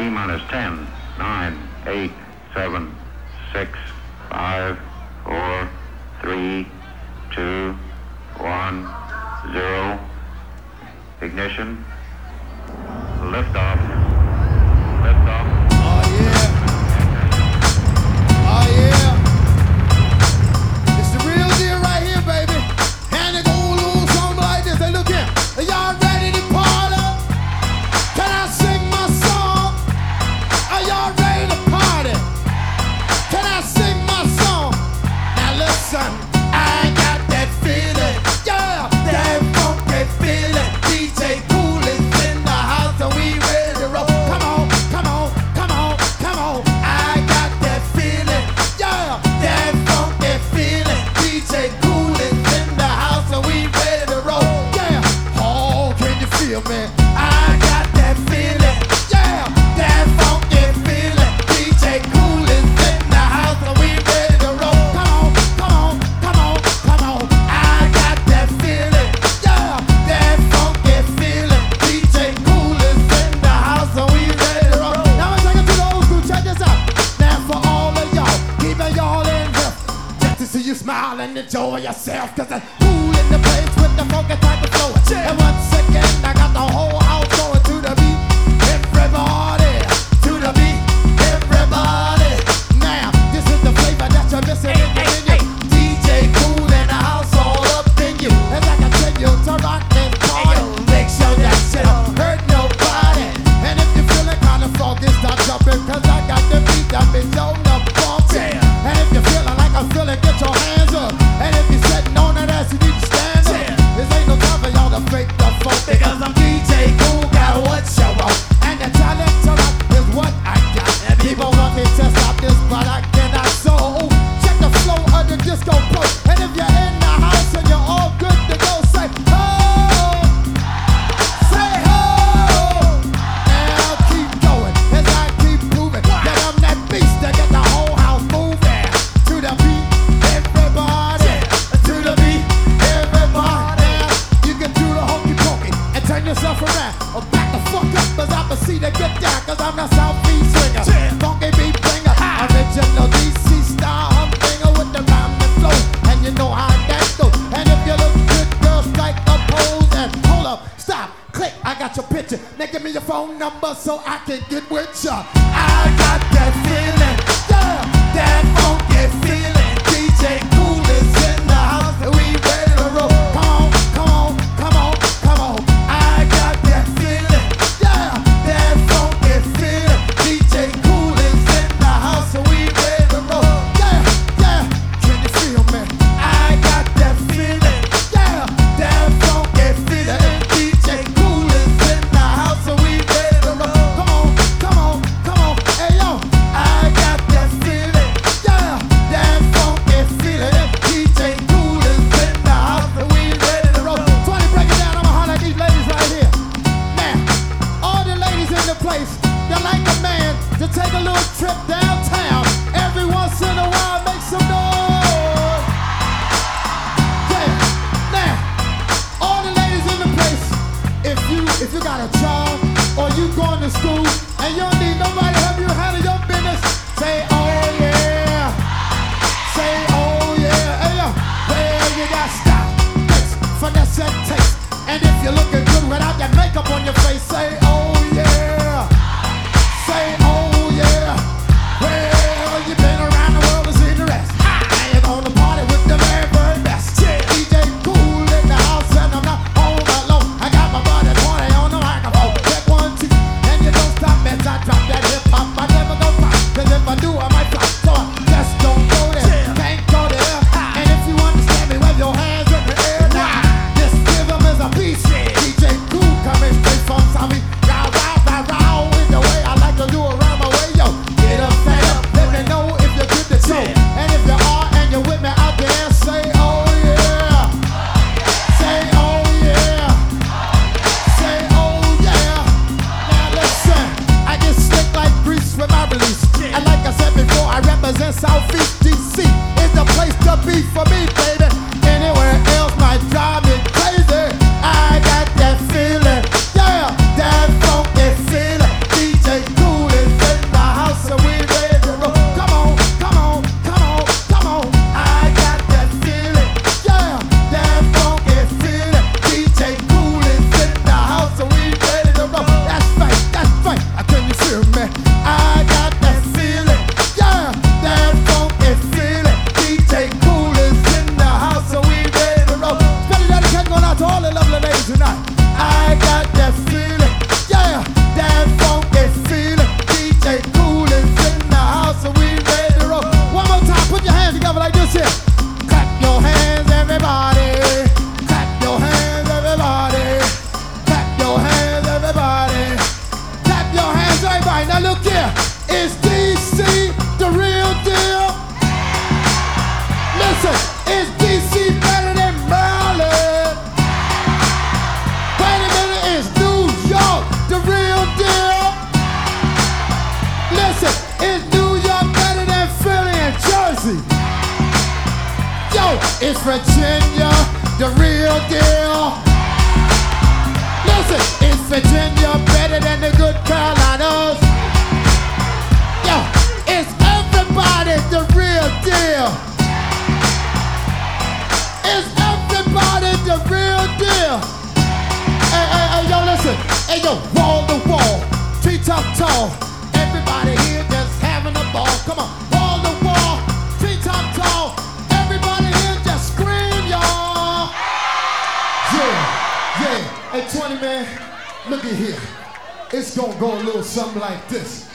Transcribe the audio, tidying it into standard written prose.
T-minus 10, 9, 8, 7, 6, 5, 4, 3, 2, 1, 0. Ignition. Liftoff. Liftoff. Oh yeah. Oh yeah. It's the real deal right here, baby. And it go a little something like this. Hey, look here. Are y'all ready to party? Can I sing my song? Are y'all ready to party? Can I sing my song? Now listen, I got that feeling. Yeah, that funky feeling. DJ Kool is in the house and we ready to roll. Come on, come on, come on, come on. I got that feeling. Yeah, that funky feeling. DJ Kool is in the house and we ready to roll. Yeah, oh, can you feel me? I got that feeling. Yeah, that funky feeling. DJ Kool is in the house and we ready to roll. Come on, come on, come on, come on. I got that feeling. Yeah, that funky feeling. DJ Kool is in the house and we ready to roll. Now I'm taking to the old school. Check this out. Now for all of y'all, keeping y'all in here, just to see you smile and enjoy yourself. Cause it's cool in the place with the funky type of flow. And once again, I got the whole house going to the beat. Everybody, to the beat. Everybody. Now, this is the flavor that you're missing in your menu. DJ Kool in the house all up in you. As I continue to rock and party, make sure that shit don't hurt nobody. And if you're feeling kinda froggy, start jumping. Cause I got the beat that be shown up bumping. And if you're feeling like I'm feeling, get your hands up. And if you're sitting on that ass, you need to stand up. This ain't no time for y'all to fake the funk. Because I'm DJ Kool, got what you want. And the talent to rock is what I got. And people want me to stop this, but I cannot. So check the flow of the disco pro. And if you're in the house and you're all good to go, say ho, say ho. Now keep going as I keep moving. That I'm that beast that get the whole house moving. To the beat, everybody. To the beat, everybody. You can do the hokey pokey and turn yourself around. Or back the fuck up as I proceed to get down. Cause I'm the South Beat swinger, funky beat bringer, original DC style humdinger with the rhyme and flow. And you know how that goes. And if you look good, girl, strike a pose. And hold up, stop, click, I got your picture. Now give me your phone number so I can get with ya. I got that feeling, yeah, that funky feeling. DJ Kool is in the house and we ready to roll. Come on, come on, come on, come on. I got that feeling, yeah, that funky feeling. DJ Kool is in the house and we ready to roll. Yeah, yeah, can you feel me? I got that feeling, yeah, that funky feeling. DJ Kool is in the house and we ready to roll. Come on, come on, come on. Hey yo, I got that feeling, yeah, that funky feeling. DJ Kool is in the house and we ready to roll. 20, break it down, I'ma holler at these ladies right here. Now, all the ladies in the place, they like a man to take a little trip downtown. Every once in a while, make some noise. Yeah. Now, all the ladies in the place, if you got a job or you going to school and you don't need nobody to help you handle your business, say oh yeah. Say oh yeah. Hey yo, well you got style, taste, finesse and taste. And if you're looking good without that makeup on your face, say oh yeah. Say oh yeah. Well, you've been around the world to see the rest. Now you're gonna party with the very, very best. DJ Kool in the house and I'm not home alone. I got my buddy 20 on the microphone. Check 1, 2, and you don't stop me. Alright, now look here. Is DC the real deal? Listen, is DC better than Maryland? Wait a minute, is New York the real deal? Listen, is New York better than Philly and Jersey? Yo, is Virginia the real deal? Listen, is Virginia better than the good Carolinas? Yo, is everybody the real deal? Is everybody the real deal? Hey, yo, listen. Hey, yo, wall to wall, treetop tall. Everybody here just having a ball. Come on, wall to wall, treetop tall. Everybody here just scream, y'all. Yeah. Hey, 20 man, look at here. It's gonna go a little something like this.